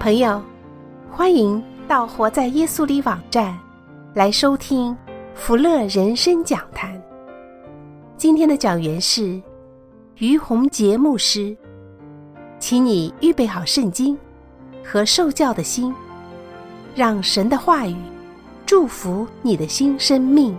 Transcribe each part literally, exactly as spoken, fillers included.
朋友，欢迎到活在耶稣里网站来收听福乐人生讲坛。今天的讲员是于洪杰牧师，请你预备好圣经和受教的心，让神的话语祝福你的新生命。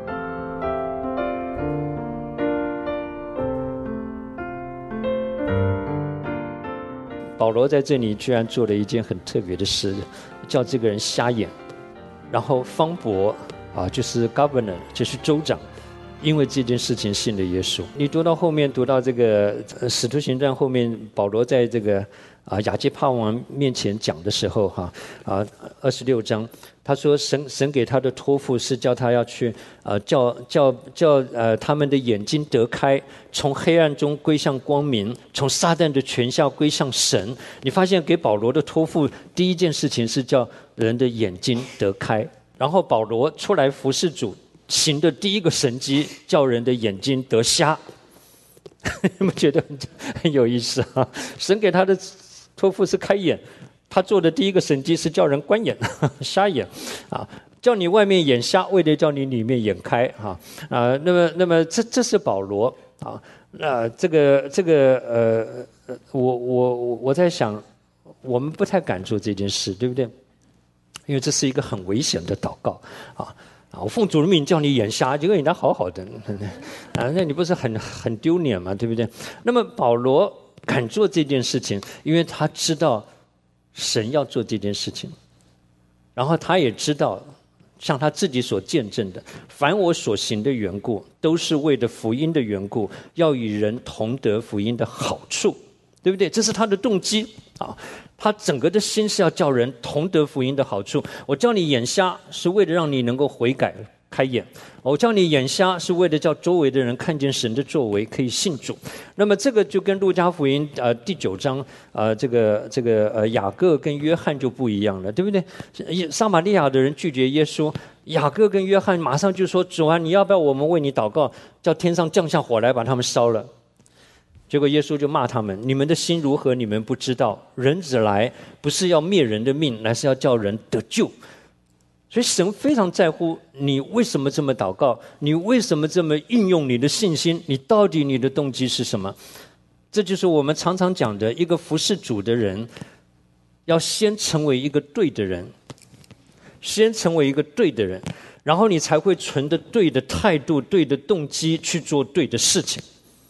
保罗在这里居然做了一件很特别的事，叫这个人瞎眼。然后方伯啊，就是 governor， 就是州长，因为这件事情信了耶稣。你读到后面，读到这个《使徒行传》后面，保罗在这个啊亚基帕王面前讲的时候，哈啊二十六章，他说神神给他的托付是叫他要去呃叫叫叫呃他们的眼睛得开，从黑暗中归向光明，从撒旦的权下归向神。你发现给保罗的托付第一件事情是叫人的眼睛得开，然后保罗出来服侍主行的第一个神迹叫人的眼睛得瞎。你们觉得很很有意思啊？神给他的托付是开眼，他做的第一个神迹是叫人关眼瞎眼啊，叫你外面眼瞎，为了叫你里面眼开啊啊！那么那么这这是保罗啊，那这个这个呃，我我我在想，我们不太敢做这件事，对不对？因为这是一个很危险的祷告啊。啊！我奉主的命叫你眼瞎，结果人家好好的，啊，那你不是很很丢脸吗？对不对？那么保罗敢做这件事情，因为他知道神要做这件事情，然后他也知道，像他自己所见证的，凡我所行的缘故，都是为了福音的缘故，要与人同得福音的好处，对不对？这是他的动机啊。他整个的心是要叫人同得福音的好处。我叫你眼瞎，是为了让你能够悔改开眼；我叫你眼瞎，是为了叫周围的人看见神的作为，可以信主。那么这个就跟路加福音呃第九章呃这个这个呃雅各跟约翰就不一样了，对不对？撒玛利亚的人拒绝耶稣，雅各跟约翰马上就说：“主啊，你要不要我们为你祷告，叫天上降下火来把他们烧了？”结果耶稣就骂他们：“你们的心如何，你们不知道。人子来，不是要灭人的命，乃是要叫人得救。”所以神非常在乎你为什么这么祷告，你为什么这么运用你的信心，你到底你的动机是什么？这就是我们常常讲的，一个服侍主的人，要先成为一个对的人，先成为一个对的人，然后你才会存着对的态度、对的动机去做对的事情。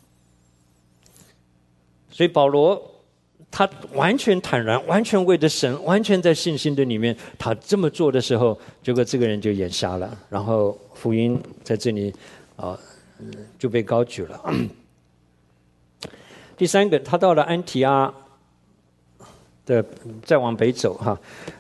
所以保罗他完全坦然，完全为着神，完全在信心的里面，他这么做的时候，结果这个人就眼瞎了，然后福音在这里啊、呃、就被高举了。第三个，他到了安提阿的，再往北走哈。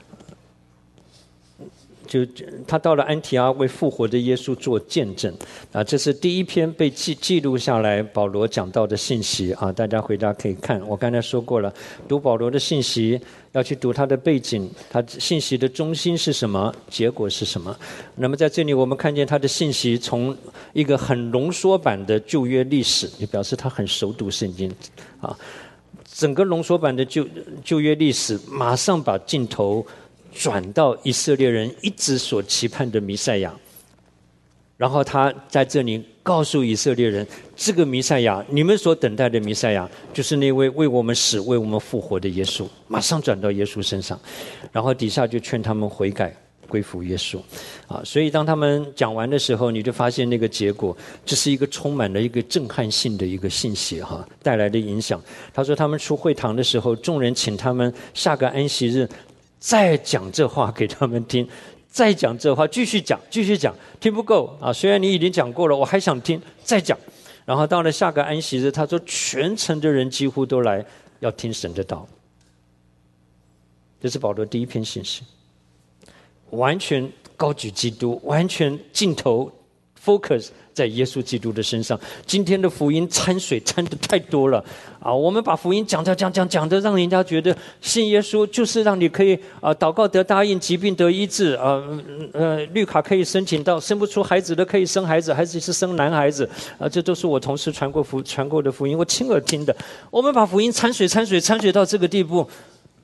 就他到了安提阿，为复活的耶稣做见证啊，这是第一篇被记记录下来保罗讲到的信息啊，大家回家可以看。我刚才说过了，读保罗的信息要去读他的背景，他信息的中心是什么，结果是什么。那么在这里我们看见他的信息从一个很浓缩版的旧约历史，也表示他很熟读圣经啊。整个浓缩版的旧旧约历史，马上把镜头转到以色列人一直所期盼的弥赛亚，然后他在这里告诉以色列人，这个弥赛亚，你们所等待的弥赛亚，就是那位为我们死、为我们复活的耶稣。马上转到耶稣身上，然后底下就劝他们悔改归服耶稣啊。所以当他们讲完的时候，你就发现那个结果，这是一个充满了一个震撼性的一个信息哈，带来的影响。他说他们出会堂的时候，众人请他们下个安息日再讲这话给他们听，再讲这话，继续讲，继续讲，听不够啊！虽然你已经讲过了，我还想听，再讲。然后到了下个安息日，他说全城的人几乎都来要听神的道。这是保罗第一篇信息，完全高举基督，完全镜头 focus 在耶稣基督的身上。今天的福音掺水掺的太多了啊！我们把福音讲讲讲讲讲的，让人家觉得信耶稣就是让你可以啊祷告得答应，疾病得医治啊，呃绿卡可以申请到，生不出孩子的可以生孩子，孩子是生男孩子啊，这都是我同事传过福传过的福音，我亲耳听的。我们把福音掺水掺水掺水到这个地步，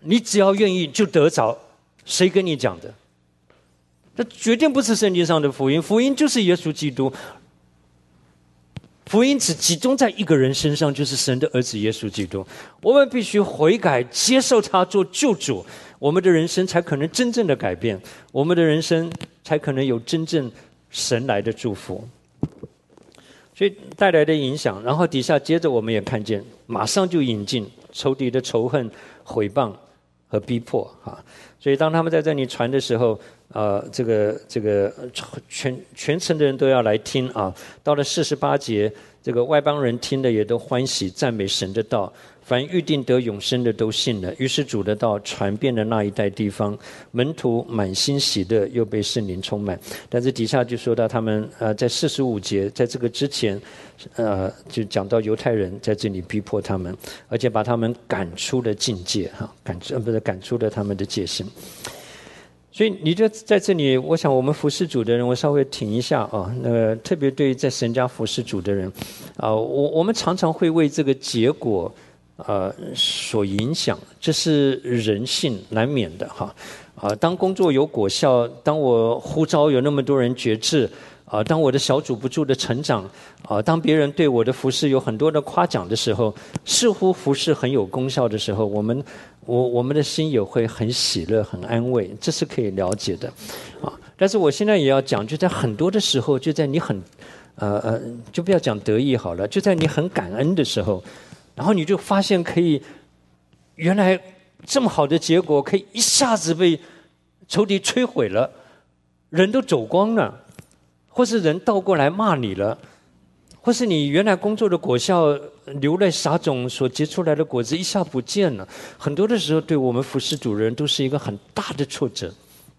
你只要愿意就得着。谁跟你讲的？这绝对不是圣经上的福音，福音就是耶稣基督。福音只集中在一个人身上，就是神的儿子耶稣基督。我们必须悔改，接受他做救主，我们的人生才可能真正的改变，我们的人生才可能有真正神来的祝福。所以带来的影响，然后底下接着我们也看见，马上就引进仇敌的仇恨、毁谤和逼迫啊。所以当他们在这里传的时候，呃，这个这个全全城的人都要来听啊。到了四十八节，这个外邦人听了也都欢喜赞美神的道，凡预定得永生的都信了。于是主的道传遍了那一带地方，门徒满心喜乐，又被圣灵充满。但是底下就说到他们呃，在四十五节，在这个之前，呃，就讲到犹太人在这里逼迫他们，而且把他们赶出了境界哈，赶出不是赶出了他们的界限。所以你就在这里，我想我们服侍主的人，我稍微停一下啊。那个特别对在神家服侍主的人，啊，我我们常常会为这个结果，呃，所影响，这是人性难免的哈。啊，当工作有果效，当我呼召有那么多人决志，啊，当我的小组不住的成长，啊，当别人对我的服事有很多的夸奖的时候，似乎服事很有功效的时候，我们我我们的心也会很喜乐、很安慰，这是可以了解的，啊。但是我现在也要讲，就在很多的时候，就在你很，呃呃，就不要讲得意好了，就在你很感恩的时候，然后你就发现可以，原来这么好的结果可以一下子被仇敌摧毁了，人都走光了。或是人倒过来骂你了，或是你原来工作的果效流泪撒种所结出来的果子一下不见了，很多的时候对我们服侍主人都是一个很大的挫折。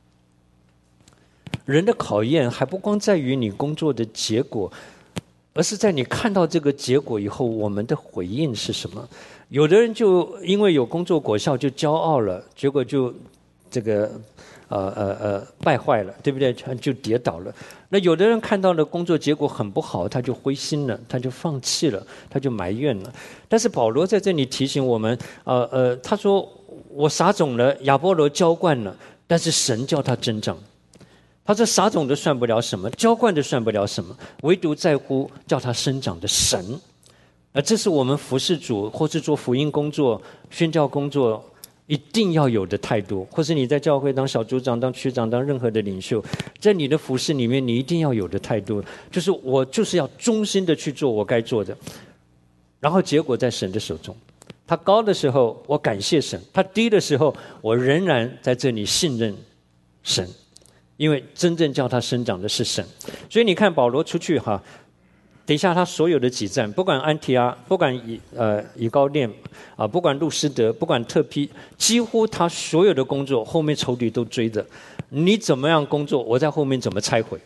人的考验还不光在于你工作的结果，而是在你看到这个结果以后，我们的回应是什么？有的人就因为有工作果效就骄傲了，结果就这个呃呃呃败坏了，对不对？就跌倒了。那有的人看到了工作结果很不好，他就灰心了，他就放弃了，他就埋怨了。但是保罗在这里提醒我们，呃呃，他说我撒种了，亚波罗浇灌了，但是神叫他增长。他说撒种的算不了什么，浇灌的算不了什么，唯独在乎叫他生长的神。而这是我们服事主或是做福音工作、宣教工作一定要有的态度，或是你在教会当小组长、当区长、当任何的领袖，在你的服事里面，你一定要有的态度，就是我就是要忠心的去做我该做的，然后结果在神的手中。他高的时候，我感谢神；他低的时候，我仍然在这里信任神，因为真正叫他生长的是神。所以你看保罗出去哈。等一下，他所有的几站，不管安提阿，不管以呃以高念啊，不管路斯德，不管特批，几乎他所有的工作后面仇敌都追着，你怎么样工作，我在后面怎么拆毁。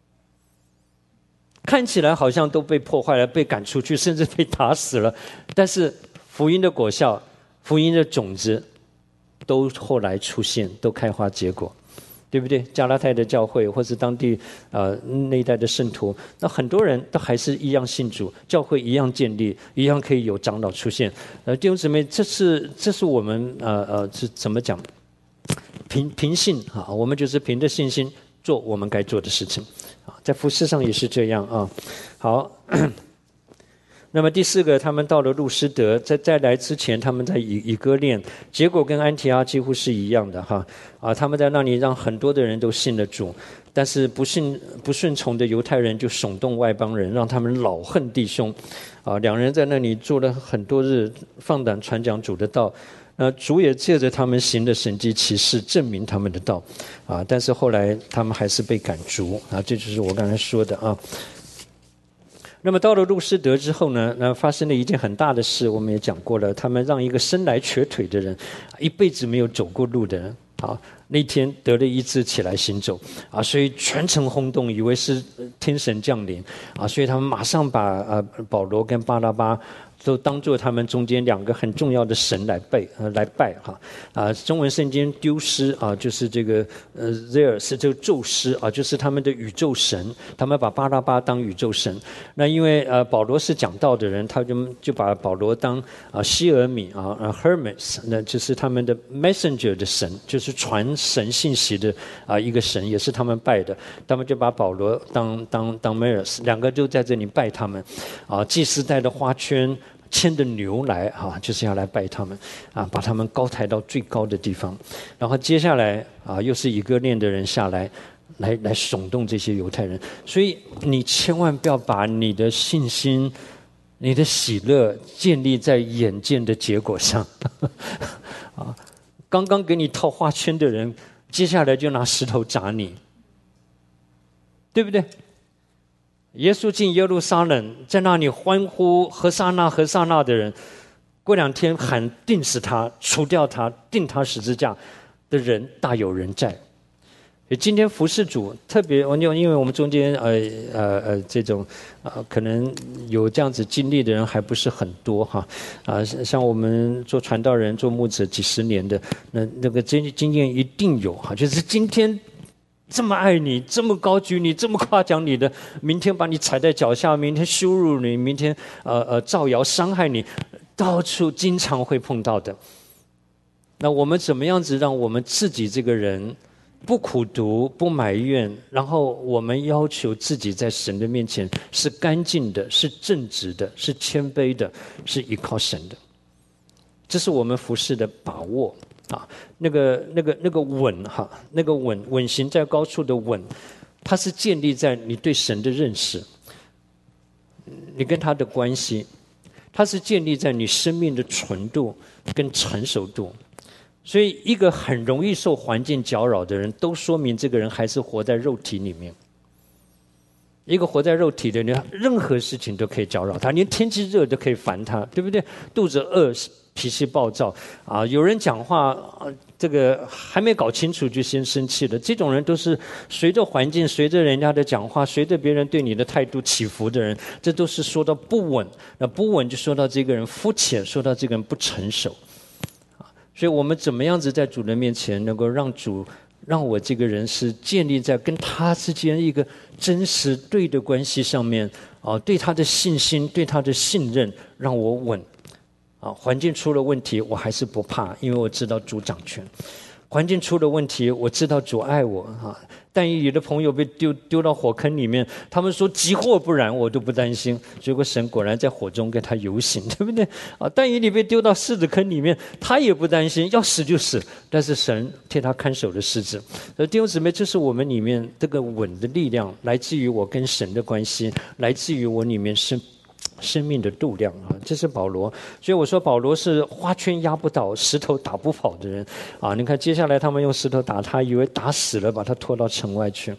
看起来好像都被破坏了，被赶出去，甚至被打死了，但是福音的果效，福音的种子，都后来出现，都开花结果。对不对？加拉太的教会，或是当地呃那一代的圣徒，那很多人都还是一样信主，教会一样建立，一样可以有长老出现。呃，弟兄姊妹，这是这是我们呃呃是怎么讲？凭凭信啊，我们就是凭着信心做我们该做的事情啊，在服事上也是这样啊。好。那么第四个，他们到了路斯德，在在来之前，他们在以以哥念，结果跟安提阿几乎是一样的哈啊，他们在那里让很多的人都信了主，但是不信不顺从的犹太人就耸动外邦人，让他们老恨弟兄啊，两人在那里做了很多日，放胆传讲主的道，呃，主也借着他们行的神迹奇事证明他们的道啊，但是后来他们还是被赶逐啊，这就是我刚才说的啊。那么到了路斯德之后呢，那发生了一件很大的事，我们也讲过了，他们让一个生来瘸腿的人，一辈子没有走过路的人，啊，那天得了医治起来行走，啊，所以全城轰动，以为是天神降临，啊，所以他们马上把呃保罗跟巴拉巴都当作他们中间两个很重要的神来拜，呃，来拜哈啊。中文圣经丢失啊，就是这个呃 Zeus 这个宙斯啊，就是他们的宇宙神，他们把巴拉巴当宇宙神。那因为呃保罗是讲道的人，他就就把保罗当啊希尔米啊啊 Hermes， 那就是他们的 messenger 的神，就是传神信息的啊一个神，也是他们拜的。他们就把保罗当当当 Meres， 两个就在这里拜他们啊。祭司带的花圈。牵着牛来啊，就是要来拜他们啊，把他们高抬到最高的地方。然后接下来啊，又是以哥念的人下来，来来耸动这些犹太人。所以你千万不要把你的信心、你的喜乐建立在眼见的结果上啊。刚刚给你套花圈的人，接下来就拿石头砸你，对不对？耶稣进耶路撒冷，在那里欢呼何撒那何撒那的人，过两天喊定死他，除掉他，定他十字架的人大有人在。今天服事主特别，因为我们中间呃呃呃这种呃可能有这样子经历的人还不是很多哈啊、呃，像我们做传道人做牧者几十年的，那那个经经验一定有哈，就是今天。这么爱你，这么高举你，这么夸奖你的，明天把你踩在脚下，明天羞辱你，明天呃呃造谣伤害你，到处经常会碰到的。那我们怎么样子让我们自己这个人不苦毒、不埋怨，然后我们要求自己在神的面前是干净的、是正直的、是谦卑的、是依靠神的，这是我们服事的把握。啊，那个、那个、那个稳哈，那个稳稳行在高处的稳，它是建立在你对神的认识，你跟他的关系，它是建立在你生命的纯度跟成熟度。所以，一个很容易受环境搅扰的人，都说明这个人还是活在肉体里面。一个活在肉体的人，任何事情都可以搅扰他，连天气热都可以烦他，对不对？肚子饿。脾气暴躁啊！有人讲话，啊、这个还没搞清楚就先生气了。这种人都是随着环境、随着人家的讲话、随着别人对你的态度起伏的人，这都是说到不稳。那不稳就说到这个人肤浅，说到这个人不成熟。啊，所以我们怎么样子在主人面前能够让主让我这个人是建立在跟他之间一个真实对的关系上面啊，对他的信心、对他的信任，让我稳。啊，环境出了问题，我还是不怕，因为我知道主掌权。环境出了问题，我知道主爱我啊。但以理的朋友被丢丢到火坑里面，他们说急祸不然，我都不担心。结果神果然在火中跟他游行，对不对？啊，但以理被丢到狮子坑里面，他也不担心，要死就死。但是神替他看守了狮子。所以弟兄姊妹，这是我们里面这个稳的力量，来自于我跟神的关系，来自于我里面是。生命的度量啊，这是保罗。所以我说保罗是花圈压不倒、石头打不跑的人啊！你看接下来他们用石头打他，以为打死了，把他拖到城外去。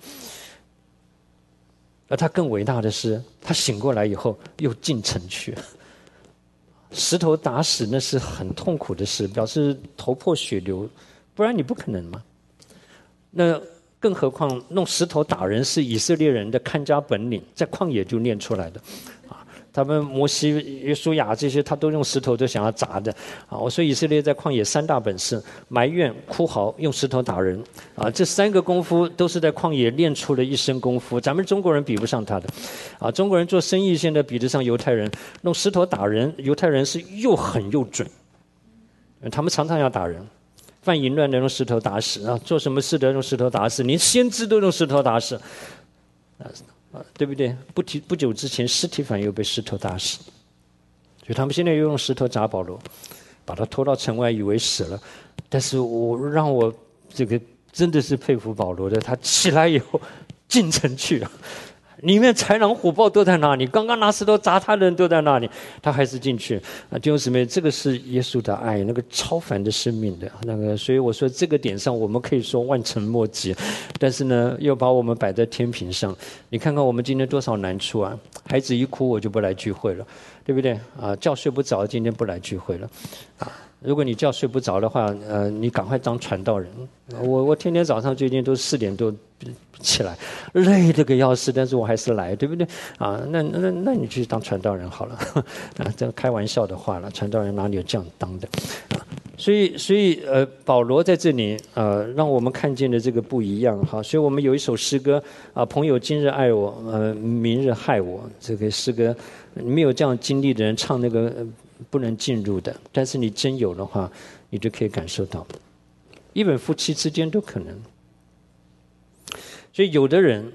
而他更伟大的是，他醒过来以后又进城去。石头打死那是很痛苦的事，表示头破血流，不然你不可能嘛。那更何况弄石头打人是以色列人的看家本领，在旷野就练出来的。他们摩西、约书亚这些，他都用石头都想要砸的啊！我说以色列在旷野三大本事：埋怨、哭嚎、用石头打人啊！这三个功夫都是在旷野练出了一身功夫。咱们中国人比不上他的啊！中国人做生意现在比得上犹太人，用石头打人，犹太人是又狠又准，他们常常要打人。犯淫乱的用石头打死啊！做什么事的用石头打死，连先知都用石头打死啊！对不对？不提不久之前，司提反又被石头打死，所以他们现在又用石头砸保罗，把他拖到城外，以为死了。但是我让我这个真的是佩服保罗的，他起来以后进城去了，里面豺狼虎豹都在那里，刚刚拿石头砸他的人都在那里，他还是进去啊！弟兄姊妹，这个是耶稣的爱，那个超凡的生命的那个，所以我说这个点上我们可以说望尘莫及，但是呢，又把我们摆在天平上。你看看我们今天多少难处啊！孩子一哭我就不来聚会了， 对不对啊？觉睡不着，今天不来聚会了，啊。如果你觉睡不着的话，呃，你赶快当传道人。我我天天早上最近都四点多起来，累得个要死，但是我还是来，对不对？啊，那那那你去当传道人好了，啊，这开玩笑的话了，传道人哪里有这样当的？啊，所以所以呃，保罗在这里呃，让我们看见的这个不一样哈。所以我们有一首诗歌啊，朋友今日爱我，呃，明日害我。这个诗歌没有这样经历的人唱那个。呃不能进入的，但是你真有的话，你就可以感受到，一本夫妻之间都可能。所以有的人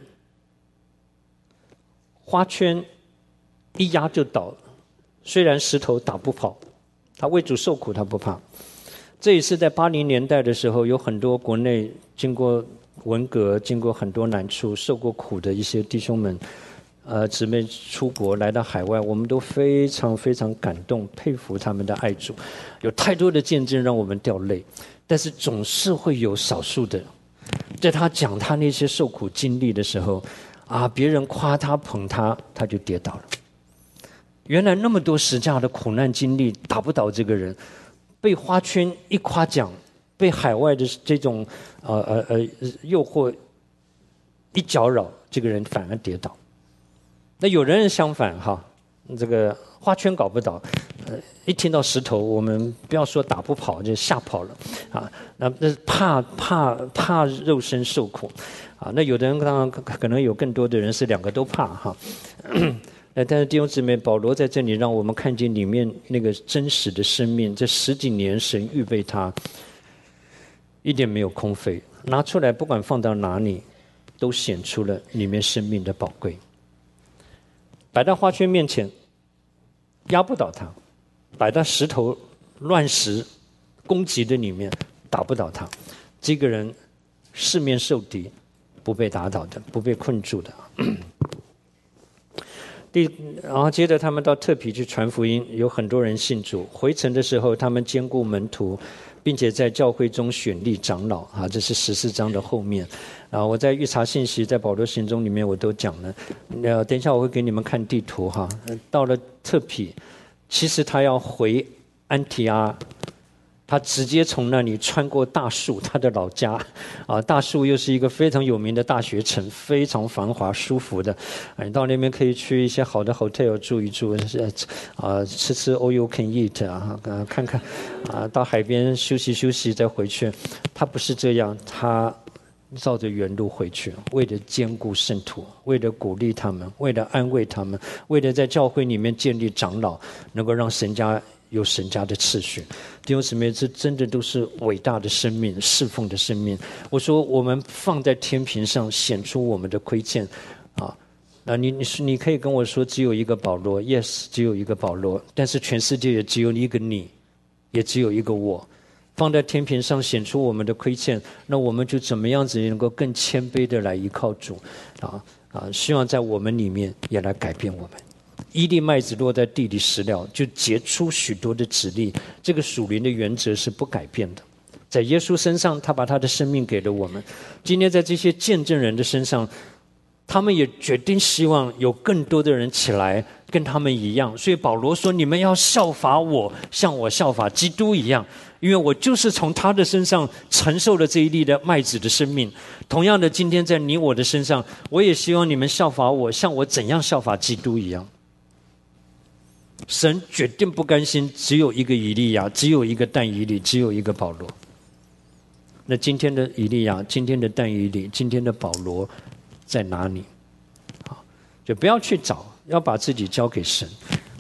花圈一压就倒，虽然石头打不跑，他为主受苦他不怕。这也是在八零年代的时候，有很多国内经过文革、经过很多难处、受过苦的一些弟兄们。呃，姊妹出国来到海外，我们都非常非常感动，佩服他们的爱主，有太多的见证让我们掉泪。但是总是会有少数的，在他讲他那些受苦经历的时候，啊，别人夸他捧他，他就跌倒了。原来那么多十架的苦难经历打不倒这个人，被花圈一夸奖，被海外的这种呃呃呃诱惑一搅扰，这个人反而跌倒。那有人相反哈，这个花圈搞不倒，呃，一听到石头，我们不要说打不跑，就吓跑了，啊，那那怕怕怕肉身受苦，啊，那有的人当然可能有更多的人是两个都怕哈，呃，但是弟兄姊妹，保罗在这里让我们看见里面那个真实的生命，这十几年神预备他，一点没有空费，拿出来不管放到哪里，都显出了里面生命的宝贵。摆到花圈面前，压不倒他；摆到石头、乱石攻击的里面，打不倒他。这个人四面受敌，不被打倒的，不被困住的。第，然后接着他们到特庇去传福音，有很多人信主。回程的时候，他们兼顾门徒，并且在教会中选立长老。啊，这是十四章的后面。啊，我在预查信息，在保罗行踪里面我都讲了。呃，等一下我会给你们看地图哈。到了特庇，其实他要回安提阿，他直接从那里穿过大树，他的老家。啊，大树又是一个非常有名的大学城，非常繁华舒服的。啊，你到那边可以去一些好的 hotel 住一住，啊，吃吃 all you can eat 啊，看看，啊，到海边休息休息再回去。他不是这样，他照着原路回去，为了兼顾圣徒，为了鼓励他们，为了安慰他们，为了在教会里面建立长老，能够让神家有神家的次序。弟兄姊妹，这真的都是伟大的生命，侍奉的生命。我说我们放在天平上显出我们的亏欠啊，那你你你可以跟我说只有一个保罗 ，yes， 只有一个保罗，但是全世界也只有一个你，也只有一个我。放在天平上显出我们的亏欠，那我们就怎么样子能够更谦卑的来依靠主啊啊！希望在我们里面也来改变我们。一粒麦子落在地里死了，就结出许多的子粒。这个属灵的原则是不改变的。在耶稣身上，他把他的生命给了我们。今天在这些见证人的身上，他们也决定希望有更多的人起来跟他们一样。所以保罗说：“你们要效法我，像我效法基督一样。”因为我就是从他的身上承受了这一粒的麦子的生命。同样的，今天在你我的身上，我也希望你们效法我，像我怎样效法基督一样。神决定不甘心只有一个以利亚，只有一个但以理，只有一个保罗。那今天的以利亚，今天的但以理，今天的保罗在哪里？好，就不要去找，要把自己交给神。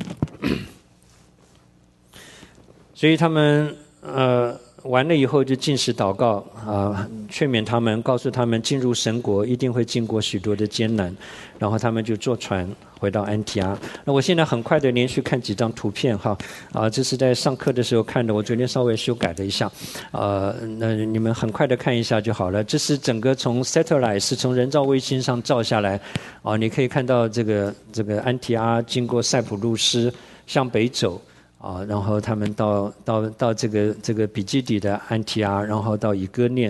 所以他们呃完了以后就禁食祷告啊，劝勉他们，告诉他们进入神国一定会经过许多的艰难，然后他们就坐船回到安提阿。那我现在很快的连续看几张图片哈，啊，这是在上课的时候看的，我昨天稍微修改了一下，呃，那你们很快的看一下就好了。这是整个从 satellite 是从人造卫星上照下来，啊，你可以看到这个这个安提阿经过塞浦路斯向北走。啊，然后他们到到到这个这个比基底的安提阿，然后到以哥念，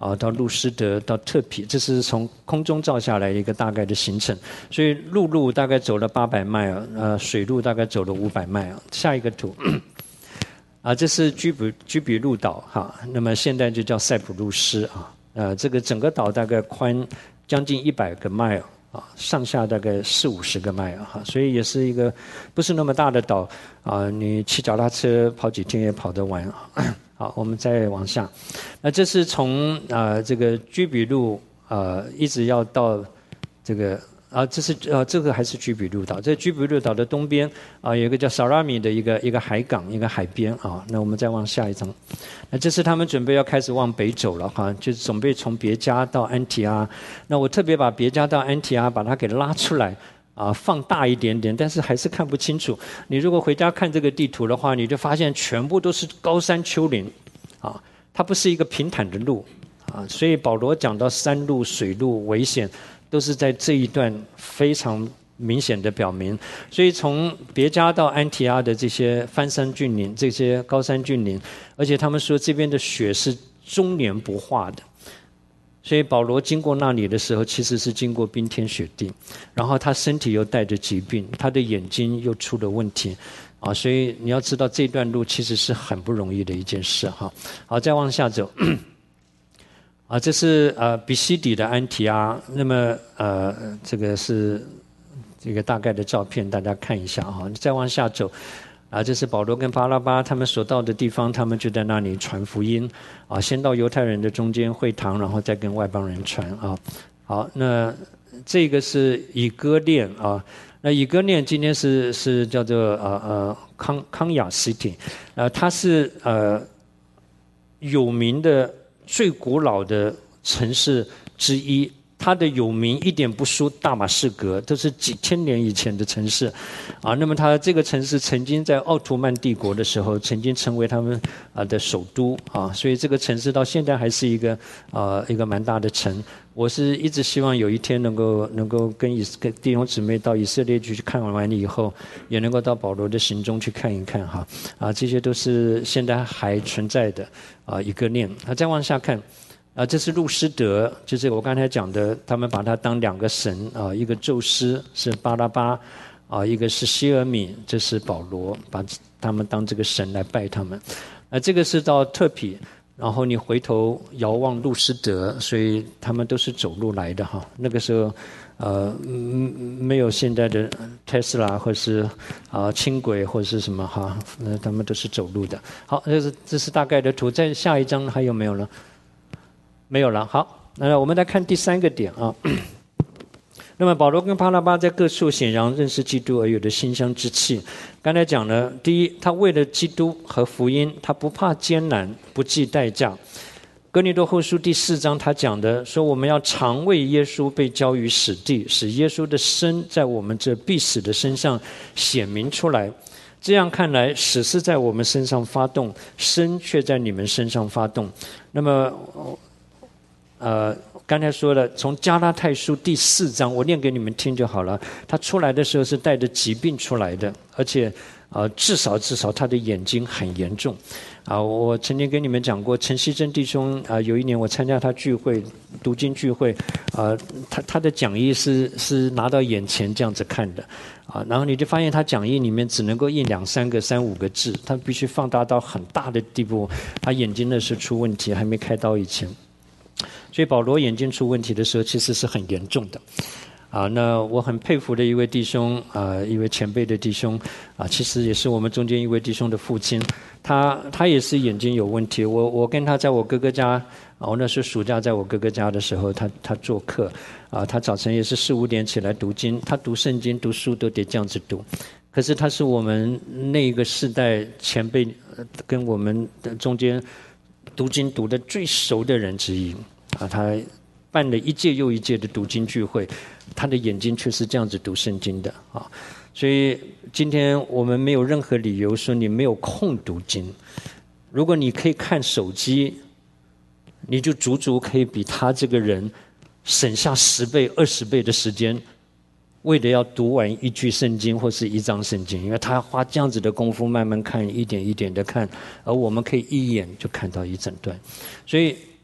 啊，到路斯德，到特皮，这是从空中照下来一个大概的行程。所以陆路大概走了八百迈尔，呃，水路大概走了五百迈尔。下一个图，啊，这是居比居比路岛哈，那么现在就叫塞浦路斯啊，呃，这个整个岛大概宽将近一百个迈尔。啊，上下大概四五十个迈尔哈，所以也是一个不是那么大的岛啊，你骑脚踏车跑几天也跑得完啊。好，我们再往下，那这是从啊这个居比路啊一直要到这个啊，这是呃这个还是居比路岛，这居比路岛的东边啊有一个叫萨拉米的一个一个海港一个海边啊，那我们再往下一张。那这是他们准备要开始往北走了哈，就是准备从别加到安提阿。那我特别把别加到安提阿把它给拉出来啊，放大一点点，但是还是看不清楚。你如果回家看这个地图的话，你就发现全部都是高山丘陵啊，它不是一个平坦的路啊，所以保罗讲到山路、水路危险，都是在这一段非常明显的表明。所以从别加到安提阿的这些翻山峻岭，这些高山峻岭，而且他们说这边的雪是终年不化的，所以保罗经过那里的时候其实是经过冰天雪地，然后他身体又带着疾病，他的眼睛又出了问题啊，所以你要知道这段路其实是很不容易的一件事哈。好，再往下走啊，这是呃比西底的安提阿，那么呃这个是这个大概的照片，大家看一下哈。再往下走，啊，这是保罗跟巴拉巴他们所到的地方，他们就在那里传福音啊，先到犹太人的中间会堂，然后再跟外邦人传啊。好，那这个是以哥念啊，那以哥念今天是是叫做呃呃康康雅 City， 呃，它是呃有名的最古老的城市之一。它的有名一点不输大马士革，都是几千年以前的城市，啊，那么它这个城市曾经在奥图曼帝国的时候，曾经成为他们啊的首都啊，所以这个城市到现在还是一个啊一个蛮大的城。我是一直希望有一天能够能够跟以跟弟兄姊妹到以色列去看完了以后，也能够到保罗的行踪去看一看哈，啊，这些都是现在还存在的啊一个念。啊，再往下看。啊，这是路斯德，就是我刚才讲的，他们把它当两个神啊，一个宙斯是巴拉巴，啊，一个是希尔米，这是保罗，把他们当这个神来拜他们。啊，这个是到特皮，然后你回头遥望路斯德，所以他们都是走路来的哈。那个时候，呃，没有现在的特斯拉或是啊轻轨或者是什么哈，那他们都是走路的。好，这是这是大概的图，在下一张还有没有呢？没有了。好，那我们来看第三个点啊。那么保罗跟巴拿巴在各处显扬认识基督而有的馨香之气。刚才讲了，第一，他为了基督和福音，他不怕艰难，不计代价。哥林多后书第四章他讲的说，我们要常为耶稣被交于死地，使耶稣的生在我们这必死的身上显明出来。这样看来，死是在我们身上发动，生却在你们身上发动。那么呃，刚才说了，从加拉太书第四章，我念给你们听就好了。他出来的时候是带着疾病出来的，而且呃，至少至少他的眼睛很严重。啊，我曾经跟你们讲过，陈锡珍弟兄啊，有一年我参加他聚会，读经聚会，啊，他他的讲义是是拿到眼前这样子看的，啊，然后你就发现他讲义里面只能够印两三个、三五个字，他必须放大到很大的地步，他眼睛那是出问题，还没开刀以前。所以保罗眼睛出问题的时候，其实是很严重的，啊，那我很佩服的一位弟兄，啊，一位前辈的弟兄，啊，其实也是我们中间一位弟兄的父亲，他他也是眼睛有问题。我我跟他在我哥哥家，啊，我那时候暑假在我哥哥家的时候，他他做客，啊，他早晨也是四五点起来读经，他读圣经、读书都得这样子读。可是他是我们那个世代前辈跟我们的中间读经读得最熟的人之一。啊，他办了一届又一届的读经聚会，他的眼睛却是这样子读圣经的啊。所以今天我们没有任何理由说你没有空读经。如果你可以看手机，你就足足可以比他这个人省下十倍、二十倍的时间，为了要读完一句圣经或是一章圣经，因为他花这样子的功夫慢慢看，一点一点的看，而我们可以一眼就看到一整段。所以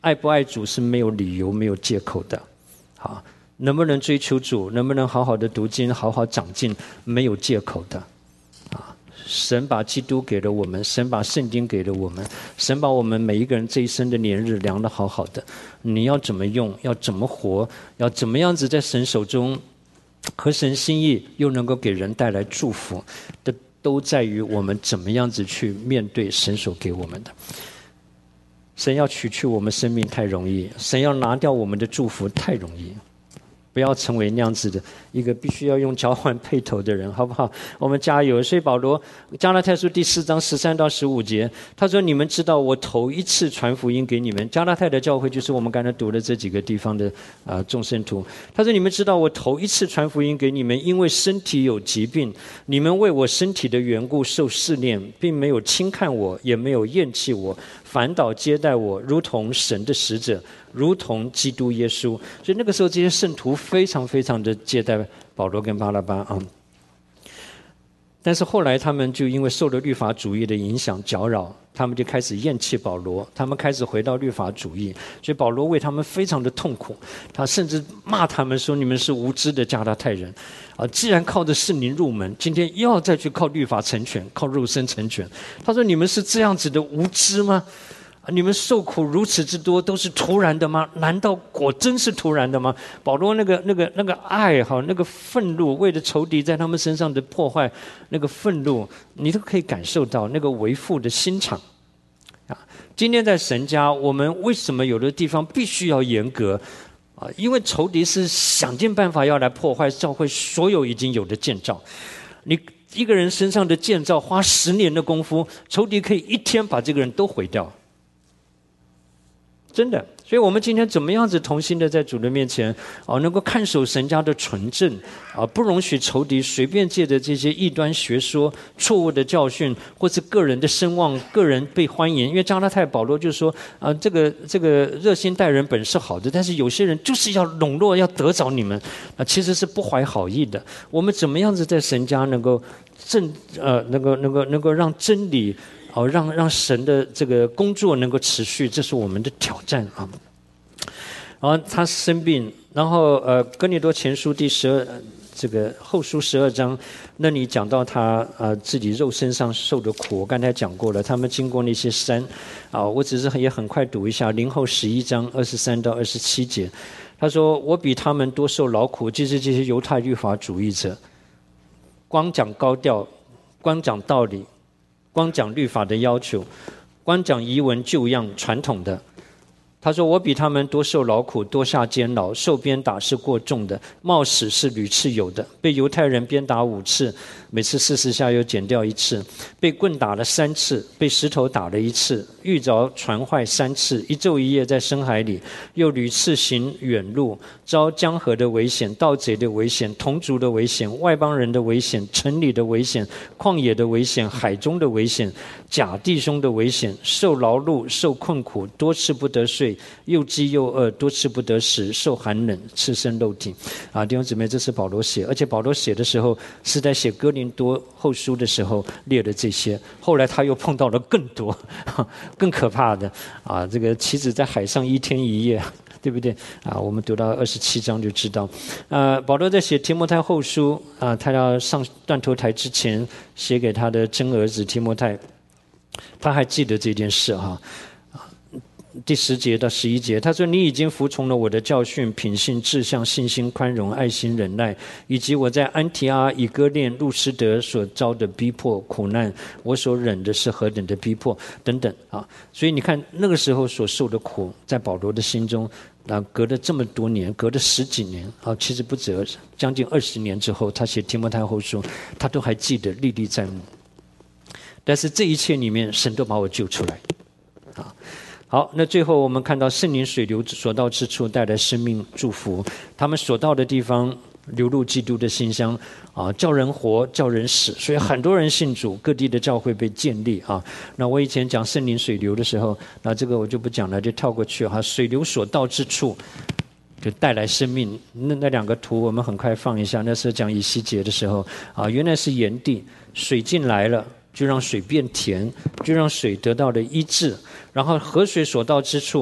爱不爱主是没有理由、没有借口的。好，能不能追求主，能不能好好的读经、好好长进，没有借口的。啊，神把基督给了我们，神把圣经给了我们，神把我们每一个人这一生的年日量得好好的。你要怎么用，要怎么活，要怎么样子在神手中合神心意，又能够给人带来祝福的，都在于我们怎么样子去面对神所给我们的。神要取去我们生命太容易，神要拿掉我们的祝福太容易。不要成为那样子的一个必须要用交换配头的人，好不好？我们加油。所以保罗加拉太书第四章十三到十五节，他说：“你们知道我头一次传福音给你们。”加拉太的教会就是我们刚才读的这几个地方的啊、呃、众圣徒。他说：“你们知道我头一次传福音给你们，因为身体有疾病，你们为我身体的缘故受试炼，并没有轻看我，也没有厌弃我，反倒接待我，如同神的使者，如同基督耶稣。”所以那个时候，这些圣徒非常非常的接待保罗跟巴拿巴啊。但是后来他们就因为受了律法主义的影响搅扰，他们就开始厌弃保罗，他们开始回到律法主义，所以保罗为他们非常的痛苦，他甚至骂他们说：“你们是无知的加拉太人啊！既然靠着圣灵入门，今天又要再去靠律法成全，靠肉身成全。”他说：“你们是这样子的无知吗？你们受苦如此之多，都是突然的吗？难道果真是突然的吗？”保罗那个、那个、那个爱哈，那个愤怒，为了仇敌在他们身上的破坏，那个愤怒，你都可以感受到那个为父的心肠啊。今天在神家，我们为什么有的地方必须要严格啊？因为仇敌是想尽办法要来破坏教会所有已经有的建造。你一个人身上的建造，花十年的功夫，仇敌可以一天把这个人都毁掉。真的，所以我们今天怎么样子同心的在主的面前啊，能够看守神家的纯正啊，不容许仇敌随便借着这些异端学说、错误的教训，或是个人的声望、个人被欢迎。因为加拉太保罗就说啊，这个这个热心待人本是好的，但是有些人就是要笼络、要得着你们啊，其实是不怀好意的。我们怎么样子在神家能够正呃，能够能够能够让真理。哦，让让神的这个工作能够持续，这是我们的挑战啊。然后他生病，然后呃，哥林多前书第十二这个后书十二章，那里讲到他呃自己肉身上受的苦，我刚才讲过了，他们经过那些山啊，我只是也很快读一下林后十一章二十三到二十七节，他说：“我比他们多受劳苦，就是这些犹太律法主义者，光讲高调，光讲道理。”光讲律法的要求，光讲遗文旧样传统的。他说：“我比他们多受劳苦，多下监牢，受鞭打是过重的，冒死是屡次有的。被犹太人鞭打五次，每次四十下又减掉一次；被棍打了三次，被石头打了一次，遇着船坏三次，一昼一夜在深海里，又屡次行远路，遭江河的危险、盗贼的危险、同族的危险、外邦人的危险、城里的危险、旷野的危险、海中的危险、假弟兄的危险，受劳碌、受困苦，多次不得睡，又饥又饿，多次不得食，受寒冷，赤身露体。”啊，弟兄姊妹，这是保罗写，而且保罗写的时候是在写哥林多后书的时候列的这些。后来他又碰到了更多、更可怕的啊，这个妻子在海上一天一夜。对不对啊？我们读到二十七章就知道，呃，保罗在写提摩太后书啊，他要上断头台之前，写给他的真儿子提摩太，他还记得这件事哈。第十节到十一节，他说：“你已经服从了我的教训，品性、志向、信心、宽容、爱心、忍耐，以及我在安提阿、以哥念、路斯德所遭的逼迫、苦难，我所忍的是何等的逼迫等等啊！所以你看，那个时候所受的苦，在保罗的心中，啊，隔了这么多年，隔了十几年啊，其实不止将近二十年之后，他写提摩太后书，他都还记得，历历在目。但是这一切里面，神都把我救出来，啊。”好，那最后我们看到圣灵水流所到之处带来生命祝福，他们所到的地方流入基督的馨香啊，叫人活，叫人死，所以很多人信主，各地的教会被建立啊。那我以前讲圣灵水流的时候，那这个我就不讲了，就跳过去哈。水流所到之处，就带来生命。那那两个图我们很快放一下，那时候讲以西结的时候啊，原来是炎地，水进来了。就让水变甜，就让水得到了医治，然后河水所到之处，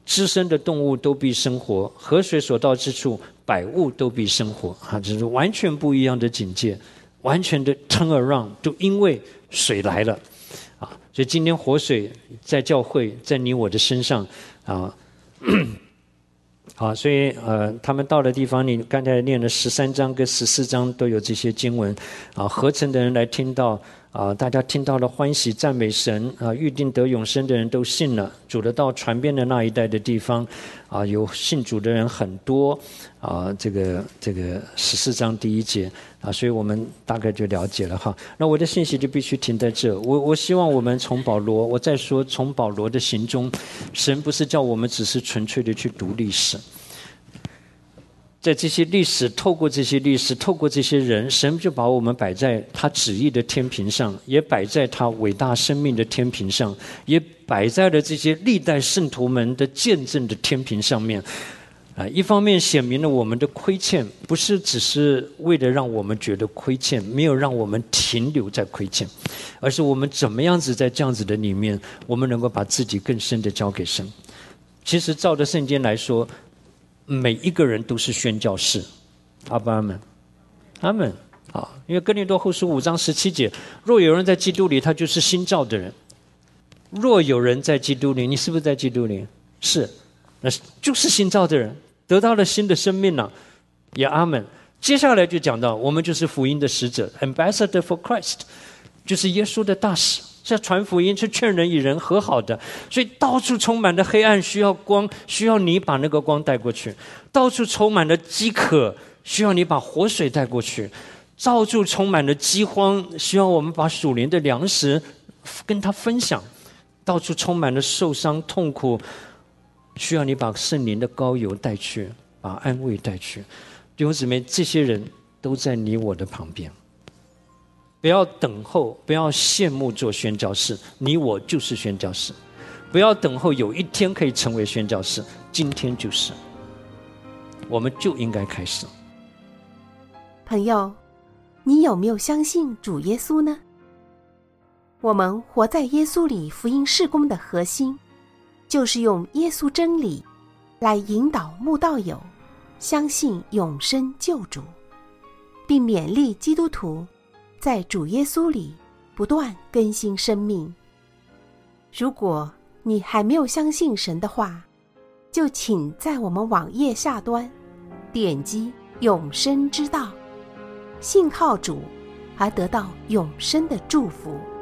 滋生的动物都必生活，河水所到之处，百物都必生活啊，这是完全不一样的境界，完全的 turn around， 就因为水来了啊，所以今天活水在教会，在你我的身上啊。好，所以呃，他们到的地方，你刚才念了十三章跟十四章都有这些经文啊，合成的人来听到啊，大家听到了欢喜赞美神啊，预定得永生的人都信了，主的道传遍的那一带的地方啊，有信主的人很多啊，这个这个十四章第一节啊，所以我们大概就了解了哈。那我的信息就必须停在这，我我希望我们从保罗，我再说从保罗的行中，神不是叫我们只是纯粹的去读历史。在这些历史，透过这些历史，透过这些人，神就把我们摆在他旨意的天平上，也摆在他伟大生命的天平上，也摆在了这些历代圣徒们的见证的天平上面。啊，一方面显明了我们的亏欠，不是只是为了让我们觉得亏欠，没有让我们停留在亏欠，而是我们怎么样子在这样子的里面，我们能够把自己更深的交给神。其实照着圣经来说，每一个人都是宣教士，阿爸阿们，阿们啊！因为哥林多后书五章十七节，若有人在基督里，他就是新造的人。若有人在基督里，你是不是在基督里？是，那就是新造的人，得到了新的生命了，也阿们。接下来就讲到，我们就是福音的使者 ，ambassador for Christ， 就是耶稣的大使。是要传福音，是劝人与人和好的，所以到处充满了黑暗，需要光，需要你把那个光带过去；到处充满了饥渴，需要你把活水带过去；到处充满了饥荒，需要我们把属灵的粮食跟他分享；到处充满了受伤痛苦，需要你把圣灵的膏油带去，把安慰带去。弟兄姊妹，这些人都在你我的旁边。不要等候，不要羡慕做宣教士，你我就是宣教士。不要等候有一天可以成为宣教士，今天就是，我们就应该开始。 朋友，你有没有相信主耶稣呢？我们活在耶稣里福音事工的核心，就是用耶稣真理来引导慕道友相信永生救主，并勉励基督徒在主耶稣里不断更新生命。如果你还没有相信神的话，就请在我们网页下端点击永生之道，信靠主而得到永生的祝福。